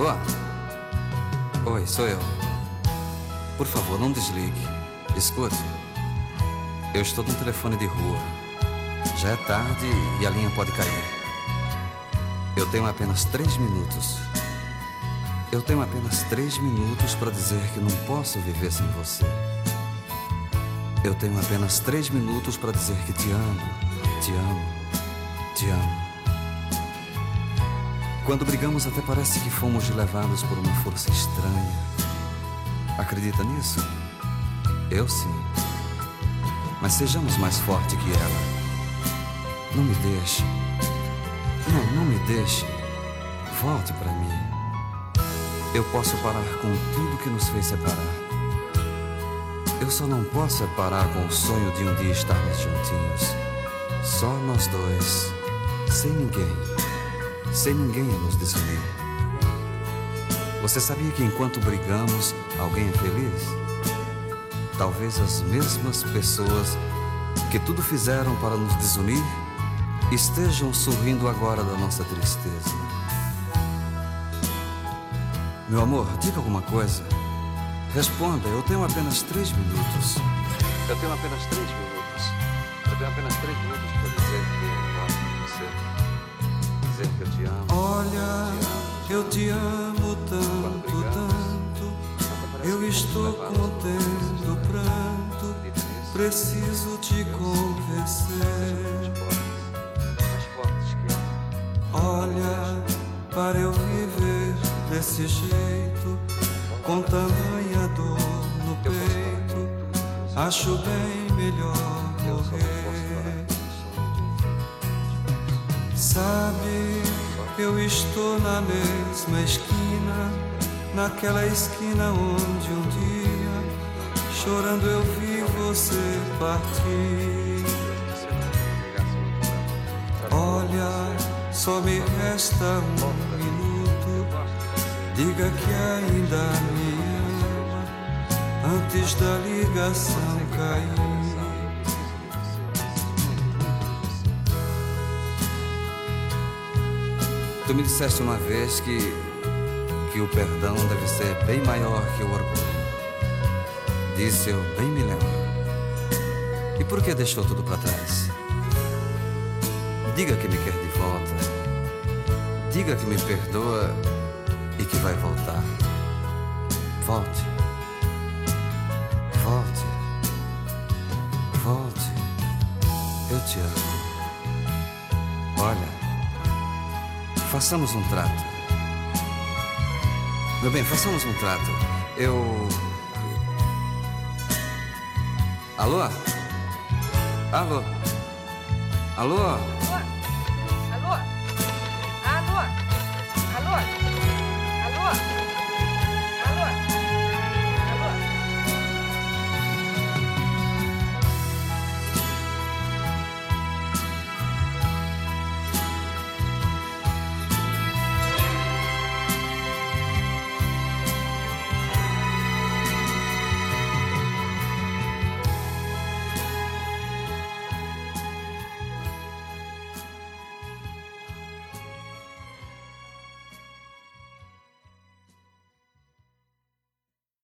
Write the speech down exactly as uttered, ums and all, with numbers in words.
Alô? Oi, sou eu. Por favor, não desligue. Escute. Eu estou num telefone de rua. Já é tarde e a linha pode cair. Eu tenho apenas três minutos. Eu tenho apenas três minutos para dizer que não posso viver sem você. Eu tenho apenas três minutos para dizer que te amo, te amo, te amo. Quando brigamos até parece que fomos levados por uma força estranha. Acredita nisso? Eu sim. Mas sejamos mais fortes que ela. Não me deixe. Não, não me deixe. Volte para mim. Eu posso parar com tudo que nos fez separar. Eu só não posso separar com o sonho de um dia estarmos juntinhos. Só nós dois. Sem ninguém. Sem ninguém a nos desunir. Você sabia que enquanto brigamos, alguém é feliz? Talvez as mesmas pessoas que tudo fizeram para nos desunir estejam sorrindo agora da nossa tristeza. Meu amor, diga alguma coisa. Responda, eu tenho apenas três minutos. Eu tenho apenas três minutos. Eu tenho apenas três minutos para dizer que eu gosto de você. Dizer que eu te amo. Olha, eu te amo tanto, tanto. Eu estou contendo o pranto. Preciso te convencer. Olha, para eu viver desse jeito, com tamanha dor no peito, acho bem melhor morrer. Sabe, eu estou na mesma esquina, naquela esquina onde um dia, chorando eu vi você partir. Olha, só me resta um minuto, diga que ainda me ama, antes da ligação cair. Tu me disseste uma vez que, que o perdão deve ser bem maior que o orgulho. Disse eu, bem me lembro. E por que deixou tudo para trás? Diga que me quer de volta. Diga que me perdoa e que vai voltar. Volte. Volte. Volte. Eu te amo. Olha, façamos um trato. Meu bem, façamos um trato. Eu... Alô? Alô? Alô?